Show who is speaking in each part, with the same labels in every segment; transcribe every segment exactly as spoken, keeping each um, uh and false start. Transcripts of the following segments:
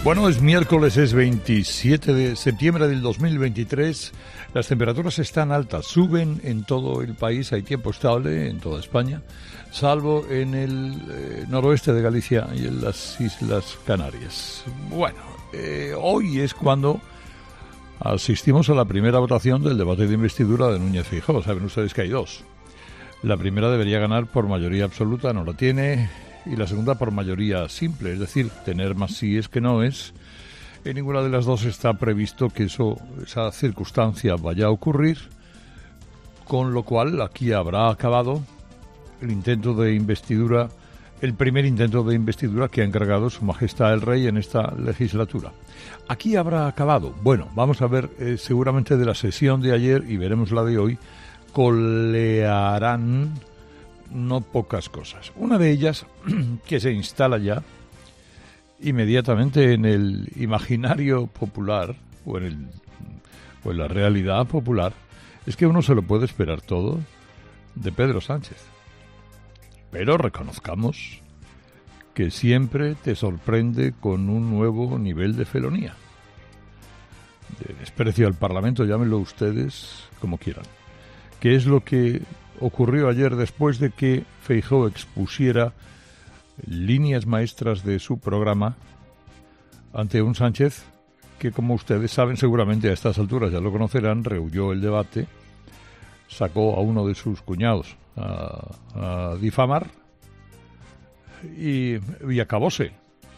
Speaker 1: Bueno, es miércoles, es veintisiete de septiembre del dos mil veintitrés. Las temperaturas están altas, suben en todo el país, hay tiempo estable en toda España, salvo en el eh, noroeste de Galicia y en las Islas Canarias. Bueno, eh, hoy es cuando asistimos a la primera votación del debate de investidura de Núñez Feijóo. Saben ustedes que hay dos. La primera debería ganar por mayoría absoluta, no la tiene, y la segunda por mayoría simple, es decir, tener más síes que noes. En ninguna de las dos está previsto que eso, esa circunstancia vaya a ocurrir, con lo cual aquí habrá acabado el intento de investidura, el primer intento de investidura que ha encargado Su Majestad el Rey en esta legislatura. Aquí habrá acabado. Bueno, vamos a ver eh, seguramente de la sesión de ayer y veremos la de hoy, colearán no pocas cosas. Una de ellas, que se instala ya inmediatamente en el imaginario popular o en, el, o en la realidad popular, es que uno se lo puede esperar todo de Pedro Sánchez. Pero reconozcamos que siempre te sorprende con un nuevo nivel de felonía. De desprecio al Parlamento, llámenlo ustedes como quieran. ¿Qué es lo que ocurrió ayer después de que Feijóo expusiera líneas maestras de su programa ante un Sánchez que, como ustedes saben, seguramente a estas alturas ya lo conocerán, rehuyó el debate, sacó a uno de sus cuñados a, a difamar y, y acabóse.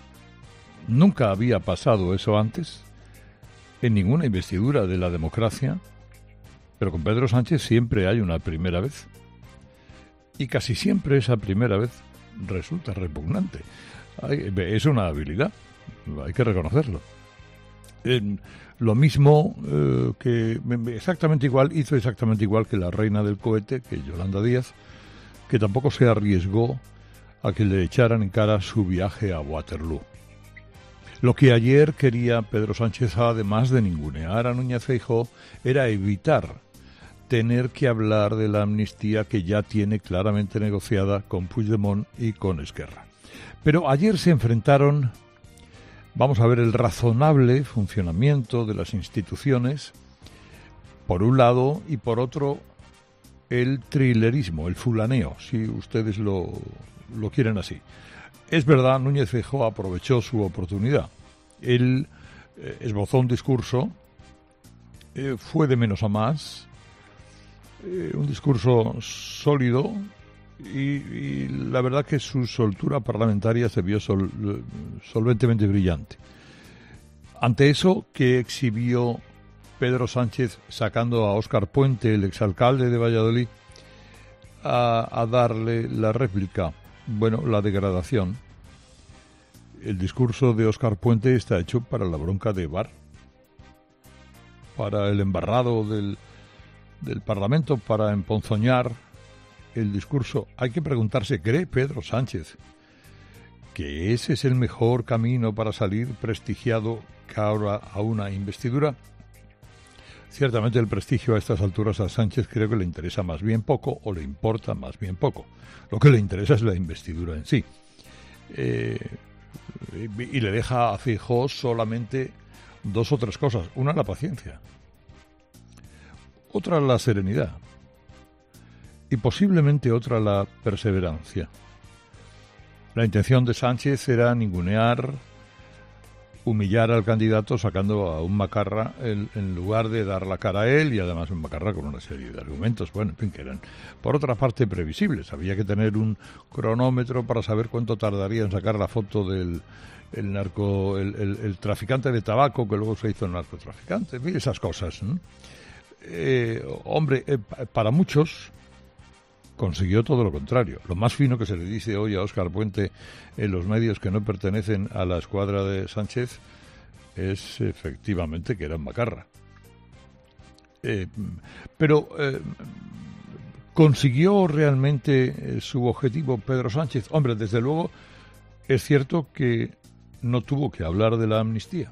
Speaker 1: Nunca había pasado eso antes en ninguna investidura de la democracia, pero con Pedro Sánchez siempre hay una primera vez. Y casi siempre esa primera vez resulta repugnante. Hay, es una habilidad, hay que reconocerlo. En, lo mismo eh, que exactamente igual, hizo exactamente igual que la reina del cohete, que Yolanda Díaz, que tampoco se arriesgó a que le echaran en cara su viaje a Waterloo. Lo que ayer quería Pedro Sánchez, además de ningunear a Núñez Feijóo, era evitar tener que hablar de la amnistía que ya tiene claramente negociada con Puigdemont y con Esquerra. Pero ayer se enfrentaron, vamos a ver, el razonable funcionamiento de las instituciones, por un lado, y por otro, el trilerismo, el fulaneo, si ustedes lo, lo quieren así. Es verdad, Núñez Feijóo aprovechó su oportunidad. Él eh, esbozó un discurso, eh, fue de menos a más, eh, un discurso sólido y, y la verdad que su soltura parlamentaria se vio sol, solventemente brillante. Ante eso, que exhibió Pedro Sánchez sacando a Óscar Puente, el exalcalde de Valladolid, a, a darle la réplica. Bueno, la degradación. El discurso de Óscar Puente está hecho para la bronca de Bar, para el embarrado del, del Parlamento, para emponzoñar el discurso. Hay que preguntarse, ¿cree Pedro Sánchez que ese es el mejor camino para salir prestigiado cara a una investidura? Ciertamente el prestigio a estas alturas a Sánchez creo que le interesa más bien poco, o le importa más bien poco. Lo que le interesa es la investidura en sí. Eh, y le deja a Feijóo solamente dos o tres cosas. Una, la paciencia. Otra, la serenidad. Y posiblemente otra, la perseverancia. La intención de Sánchez era ningunear, humillar al candidato sacando a un macarra en, en lugar de dar la cara a él, y además un macarra con una serie de argumentos, bueno, en fin, que eran por otra parte previsibles. Había que tener un cronómetro para saber cuánto tardaría en sacar la foto del el narco, el, el, el traficante de tabaco que luego se hizo narcotraficante, en fin, esas cosas, ¿no? Eh, hombre, eh, para muchos consiguió todo lo contrario. Lo más fino que se le dice hoy a Óscar Puente en los medios que no pertenecen a la escuadra de Sánchez es efectivamente que era un macarra. Eh, pero eh, ¿consiguió realmente su objetivo Pedro Sánchez? Hombre, desde luego es cierto que no tuvo que hablar de la amnistía.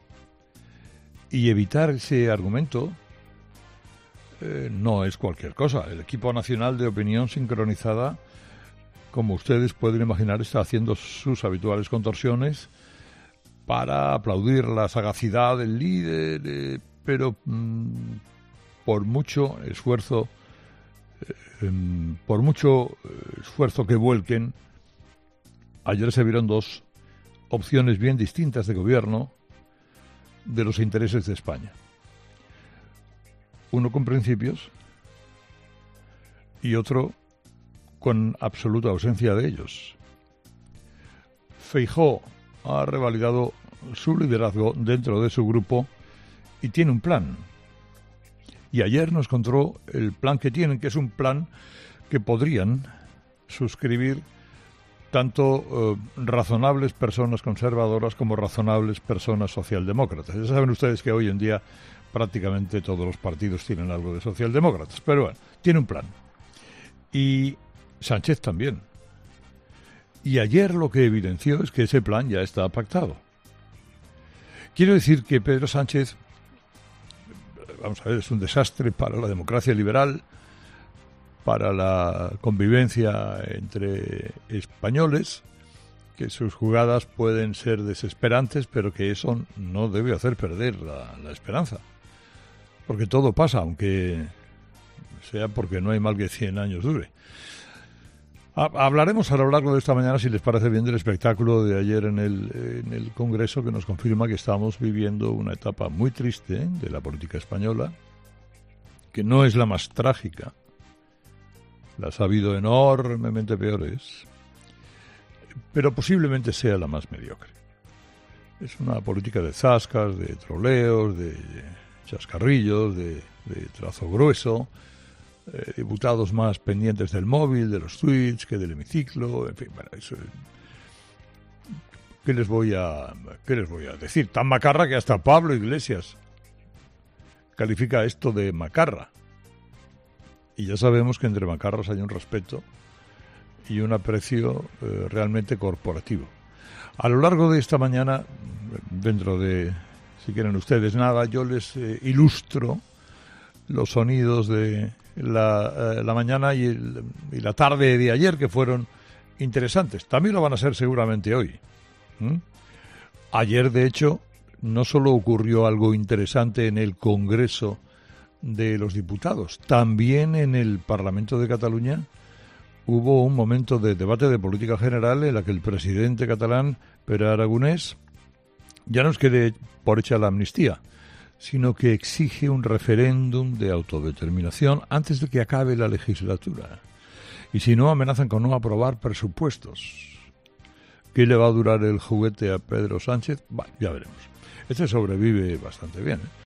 Speaker 1: Y evitar ese argumento Eh, no es cualquier cosa. El equipo nacional de opinión sincronizada, como ustedes pueden imaginar, está haciendo sus habituales contorsiones para aplaudir la sagacidad del líder, eh, pero mmm, por mucho esfuerzo, eh, por mucho esfuerzo que vuelquen, ayer se vieron dos opciones bien distintas de gobierno de los intereses de España. Uno con principios y otro con absoluta ausencia de ellos. Feijóo ha revalidado su liderazgo dentro de su grupo y tiene un plan. Y ayer nos contó el plan que tienen, que es un plan que podrían suscribir tanto eh, razonables personas conservadoras como razonables personas socialdemócratas. Ya saben ustedes que hoy en día prácticamente todos los partidos tienen algo de socialdemócratas, pero bueno, tiene un plan. Y Sánchez también. Y ayer lo que evidenció es que ese plan ya está pactado. Quiero decir que Pedro Sánchez, vamos a ver, es un desastre para la democracia liberal, para la convivencia entre españoles, que sus jugadas pueden ser desesperantes, pero que eso no debe hacer perder la, la esperanza. Porque todo pasa, aunque sea porque no hay mal que cien años dure. Hablaremos a lo largo de esta mañana, si les parece bien, del espectáculo de ayer en el, en el Congreso, que nos confirma que estamos viviendo una etapa muy triste, ¿eh?, de la política española, que no es la más trágica. Las ha habido enormemente peores, pero posiblemente sea la más mediocre. Es una política de zascas, de troleos, de chascarrillos, de, de trazo grueso, eh, diputados más pendientes del móvil, de los tweets, que del hemiciclo, en fin, bueno, eso. ¿Qué les voy a, qué les voy a decir? Tan macarra que hasta Pablo Iglesias califica esto de macarra. Y ya sabemos que entre macarras hay un respeto y un aprecio eh, realmente corporativo. A lo largo de esta mañana, dentro de, si quieren ustedes, nada, yo les eh, ilustro los sonidos de la, eh, la mañana y, el, y la tarde de ayer, que fueron interesantes. También lo van a ser seguramente hoy. ¿Mm? Ayer, de hecho, no solo ocurrió algo interesante en el Congreso de los Diputados, también en el Parlamento de Cataluña hubo un momento de debate de política general en la que el presidente catalán, Pere Aragonès, ya no es que dé por hecha la amnistía, sino que exige un referéndum de autodeterminación antes de que acabe la legislatura. Y si no, amenazan con no aprobar presupuestos. ¿Qué le va a durar el juguete a Pedro Sánchez? Bah, ya veremos. Este sobrevive bastante bien, ¿eh?